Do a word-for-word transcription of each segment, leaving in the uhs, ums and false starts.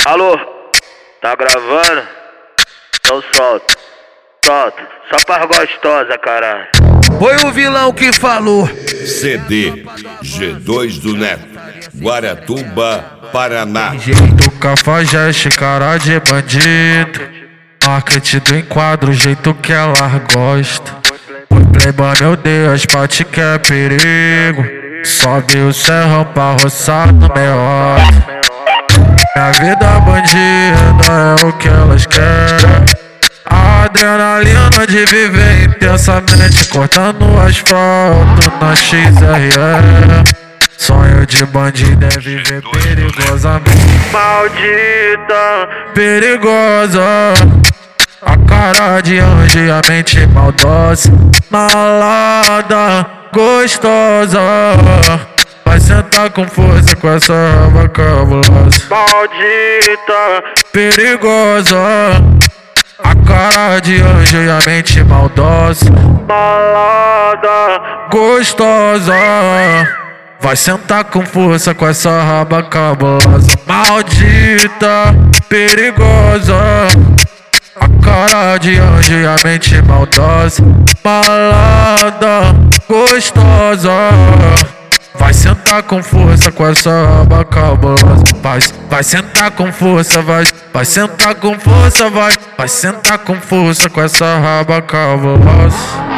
Alô, tá gravando? Então solta, solta, só para gostosa, caralho. Foi o vilão que falou. C D G dois do Neto, Guaratuba, Paraná. Jeito cafajeste, cara de bandido. Marketing do enquadro, jeito que ela gosta. O playboy, meu Deus, pate que é perigo. Sobe o serrão pra roçar no meio. Minha vida bandida é o que elas querem. A adrenalina de viver intensamente, cortando o asfalto na X R E. Sonho de bandido é viver perigosamente. Maldita, perigosa, a cara de anjo e a mente maldosa. Malada, gostosa, vai sentar com força com essa raba cabulosa. Maldita, perigosa, a cara de anjo e a mente maldosa. Malada, gostosa, vai sentar com força com essa raba cabulosa. Maldita, perigosa, a cara de anjo e a mente maldosa. Malada, gostosa, vai sentar com força com essa raba cabulosa. Vai, vai sentar com força, vai, vai sentar com força, vai, vai sentar com força com essa raba cabulosa.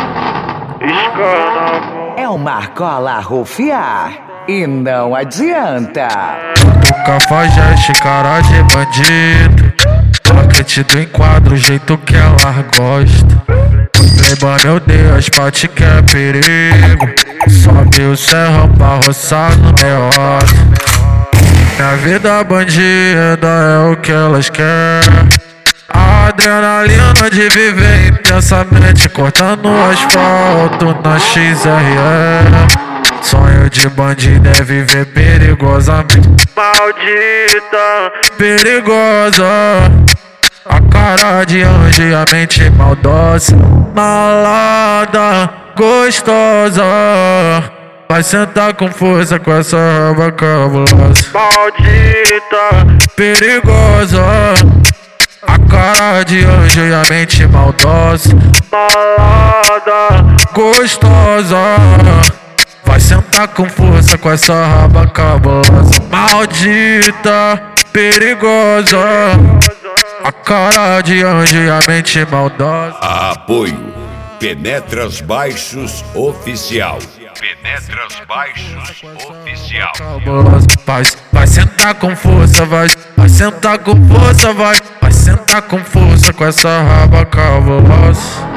É o Marcola rufiar e não adianta. Do cafajeste, cara de bandido. Marketing do enquadro, jeito que ela gosta. O playboy, meu Deus, pate que é perigo. Sobe o serrão pra roçar no meio. Minha vida bandida é o que elas querem. A adrenalina de viver intensamente, cortando o asfalto na X R E. Sonho de bandido é viver perigosamente. Maldita, perigosa, a cara de anjo e a mente maldosa. Malada, gostosa, vai sentar com força com essa raba cabulosa. Maldita, perigosa, a cara de anjo e a mente maldosa. Malada, gostosa, vai sentar com força com essa raba cabulosa. Maldita, perigosa, a cara de anjo e a mente maldosa. Apoio Penetras Baixos Oficial. Penetras Baixos Oficial. Vai, vai sentar com força, vai, vai sentar com força, vai, vai sentar com força com essa raba cabulosa.